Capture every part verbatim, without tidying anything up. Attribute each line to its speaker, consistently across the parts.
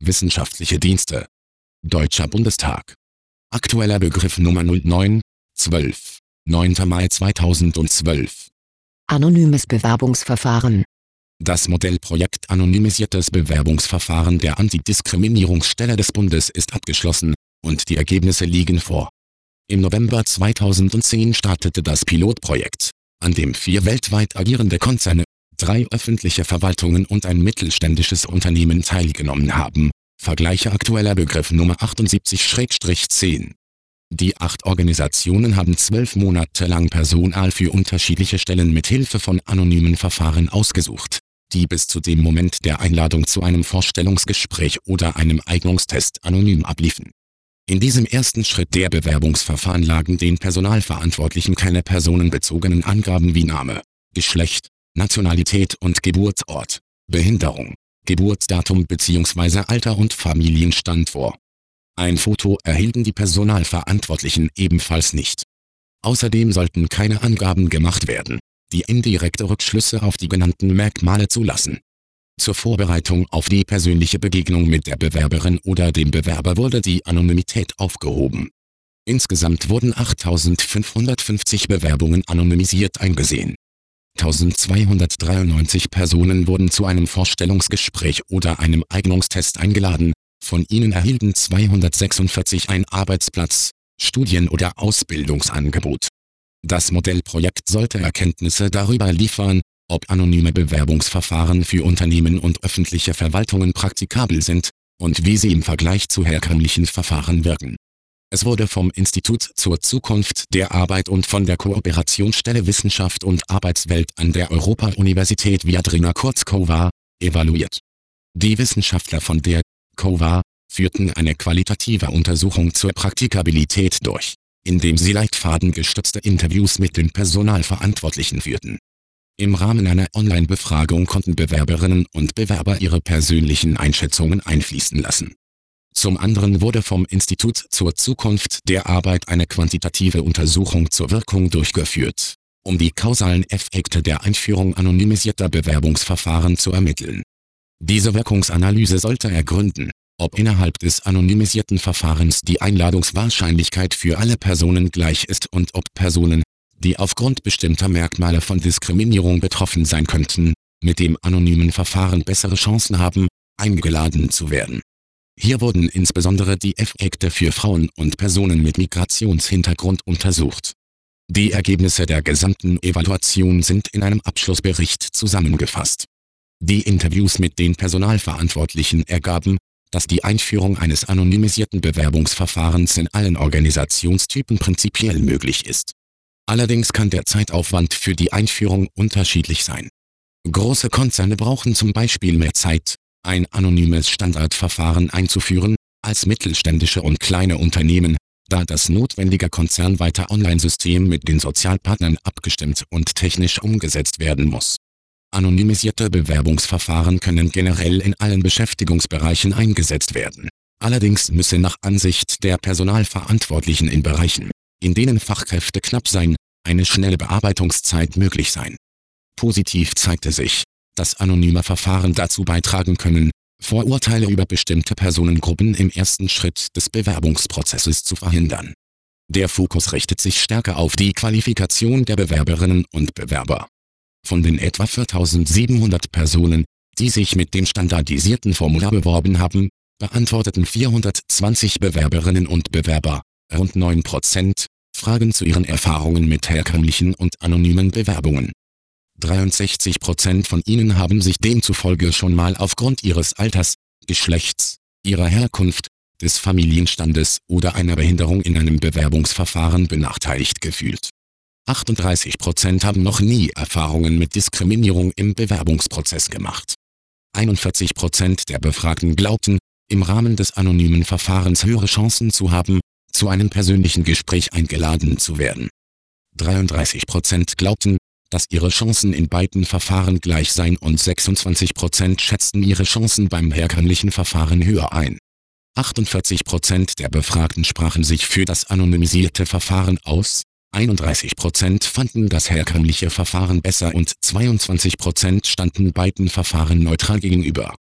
Speaker 1: Wissenschaftliche Dienste. Deutscher Bundestag. Aktueller Begriff Nummer null neun zwölf. neunter Mai zweitausendzwölf.
Speaker 2: Anonymes Bewerbungsverfahren.
Speaker 1: Das Modellprojekt Anonymisiertes Bewerbungsverfahren der Antidiskriminierungsstelle des Bundes ist abgeschlossen, und die Ergebnisse liegen vor. Im November zweitausendzehn startete das Pilotprojekt, an dem vier weltweit agierende Konzerne, drei öffentliche Verwaltungen und ein mittelständisches Unternehmen teilgenommen haben. Vergleiche aktueller Begriff Nummer achtundsiebzig zehn. Die acht Organisationen haben zwölf Monate lang Personal für unterschiedliche Stellen mit Hilfe von anonymen Verfahren ausgesucht, die bis zu dem Moment der Einladung zu einem Vorstellungsgespräch oder einem Eignungstest anonym abliefen. In diesem ersten Schritt der Bewerbungsverfahren lagen den Personalverantwortlichen keine personenbezogenen Angaben wie Name, Geschlecht, Nationalität und Geburtsort, Behinderung, Geburtsdatum bzw. Alter und Familienstand vor. Ein Foto erhielten die Personalverantwortlichen ebenfalls nicht. Außerdem sollten keine Angaben gemacht werden, die indirekte Rückschlüsse auf die genannten Merkmale zulassen. Zur Vorbereitung auf die persönliche Begegnung mit der Bewerberin oder dem Bewerber wurde die Anonymität aufgehoben. Insgesamt wurden achttausendfünfhundertfünfzig Bewerbungen anonymisiert eingesehen. eintausendzweihundertdreiundneunzig Personen wurden zu einem Vorstellungsgespräch oder einem Eignungstest eingeladen, von ihnen erhielten zweihundertsechsundvierzig ein Arbeitsplatz, Studien- oder Ausbildungsangebot. Das Modellprojekt sollte Erkenntnisse darüber liefern, ob anonyme Bewerbungsverfahren für Unternehmen und öffentliche Verwaltungen praktikabel sind und wie sie im Vergleich zu herkömmlichen Verfahren wirken. Es wurde vom Institut zur Zukunft der Arbeit und von der Kooperationsstelle Wissenschaft und Arbeitswelt an der Europa-Universität Viadrina kurz COVA evaluiert. Die Wissenschaftler von der COVA führten eine qualitative Untersuchung zur Praktikabilität durch, indem sie leitfadengestützte Interviews mit den Personalverantwortlichen führten. Im Rahmen einer Online-Befragung konnten Bewerberinnen und Bewerber ihre persönlichen Einschätzungen einfließen lassen. Zum anderen wurde vom Institut zur Zukunft der Arbeit eine quantitative Untersuchung zur Wirkung durchgeführt, um die kausalen Effekte der Einführung anonymisierter Bewerbungsverfahren zu ermitteln. Diese Wirkungsanalyse sollte ergründen, ob innerhalb des anonymisierten Verfahrens die Einladungswahrscheinlichkeit für alle Personen gleich ist und ob Personen, die aufgrund bestimmter Merkmale von Diskriminierung betroffen sein könnten, mit dem anonymen Verfahren bessere Chancen haben, eingeladen zu werden. Hier wurden insbesondere die Effekte für Frauen und Personen mit Migrationshintergrund untersucht. Die Ergebnisse der gesamten Evaluation sind in einem Abschlussbericht zusammengefasst. Die Interviews mit den Personalverantwortlichen ergaben, dass die Einführung eines anonymisierten Bewerbungsverfahrens in allen Organisationstypen prinzipiell möglich ist. Allerdings kann der Zeitaufwand für die Einführung unterschiedlich sein. Große Konzerne brauchen zum Beispiel mehr Zeit, ein anonymes Standardverfahren einzuführen, als mittelständische und kleine Unternehmen, da das notwendige konzernweite Online-System mit den Sozialpartnern abgestimmt und technisch umgesetzt werden muss. Anonymisierte Bewerbungsverfahren können generell in allen Beschäftigungsbereichen eingesetzt werden. Allerdings müsse nach Ansicht der Personalverantwortlichen in Bereichen, in denen Fachkräfte knapp seien, eine schnelle Bearbeitungszeit möglich sein. Positiv zeigte sich, dass anonyme Verfahren dazu beitragen können, Vorurteile über bestimmte Personengruppen im ersten Schritt des Bewerbungsprozesses zu verhindern. Der Fokus richtet sich stärker auf die Qualifikation der Bewerberinnen und Bewerber. Von den etwa viertausendsiebenhundert Personen, die sich mit dem standardisierten Formular beworben haben, beantworteten vierhundertzwanzig Bewerberinnen und Bewerber, rund neun Prozent, Fragen zu ihren Erfahrungen mit herkömmlichen und anonymen Bewerbungen. dreiundsechzig Prozent von ihnen haben sich demzufolge schon mal aufgrund ihres Alters, Geschlechts, ihrer Herkunft, des Familienstandes oder einer Behinderung in einem Bewerbungsverfahren benachteiligt gefühlt. achtunddreißig Prozent haben noch nie Erfahrungen mit Diskriminierung im Bewerbungsprozess gemacht. einundvierzig Prozent der Befragten glaubten, im Rahmen des anonymen Verfahrens höhere Chancen zu haben, zu einem persönlichen Gespräch eingeladen zu werden. dreiunddreißig Prozent glaubten, dass ihre Chancen in beiden Verfahren gleich seien und sechsundzwanzig Prozent schätzten ihre Chancen beim herkömmlichen Verfahren höher ein. achtundvierzig Prozent der Befragten sprachen sich für das anonymisierte Verfahren aus, einunddreißig Prozent fanden das herkömmliche Verfahren besser und zweiundzwanzig Prozent standen beiden Verfahren neutral gegenüber.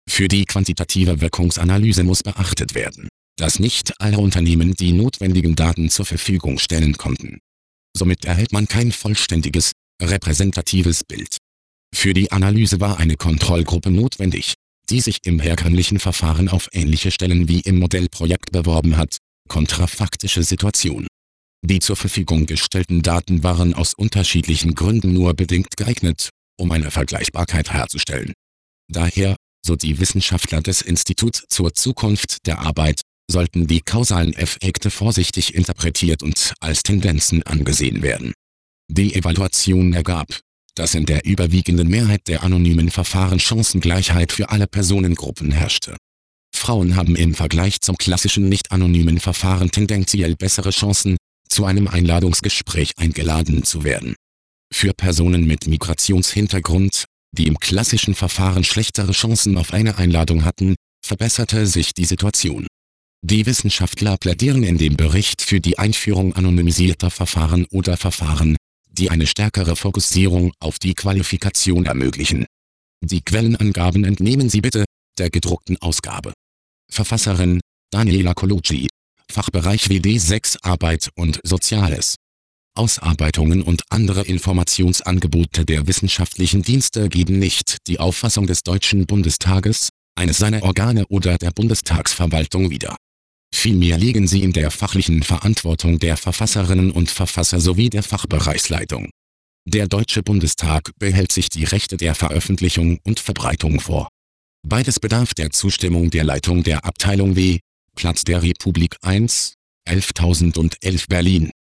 Speaker 1: Für die quantitative Wirkungsanalyse muss beachtet werden, dass nicht alle Unternehmen die notwendigen Daten zur Verfügung stellen konnten. Somit erhält man kein vollständiges, repräsentatives Bild. Für die Analyse war eine Kontrollgruppe notwendig, die sich im herkömmlichen Verfahren auf ähnliche Stellen wie im Modellprojekt beworben hat. Kontrafaktische Situation. Die zur Verfügung gestellten Daten waren aus unterschiedlichen Gründen nur bedingt geeignet, um eine Vergleichbarkeit herzustellen. Daher, so die Wissenschaftler des Instituts zur Zukunft der Arbeit, sollten die kausalen Effekte vorsichtig interpretiert und als Tendenzen angesehen werden. Die Evaluation ergab, dass in der überwiegenden Mehrheit der anonymen Verfahren Chancengleichheit für alle Personengruppen herrschte. Frauen haben im Vergleich zum klassischen nicht-anonymen Verfahren tendenziell bessere Chancen, zu einem Einladungsgespräch eingeladen zu werden. Für Personen mit Migrationshintergrund, die im klassischen Verfahren schlechtere Chancen auf eine Einladung hatten, verbesserte sich die Situation. Die Wissenschaftler plädieren in dem Bericht für die Einführung anonymisierter Verfahren oder Verfahren, die eine stärkere Fokussierung auf die Qualifikation ermöglichen. Die Quellenangaben entnehmen Sie bitte der gedruckten Ausgabe. Verfasserin: Daniela Colucci, Fachbereich W D sechs Arbeit und Soziales. Ausarbeitungen und andere Informationsangebote der wissenschaftlichen Dienste geben nicht die Auffassung des Deutschen Bundestages, eines seiner Organe oder der Bundestagsverwaltung wider. Vielmehr liegen sie in der fachlichen Verantwortung der Verfasserinnen und Verfasser sowie der Fachbereichsleitung. Der Deutsche Bundestag behält sich die Rechte der Veröffentlichung und Verbreitung vor. Beides bedarf der Zustimmung der Leitung der Abteilung W, Platz der Republik eins, elftausendundelf Berlin.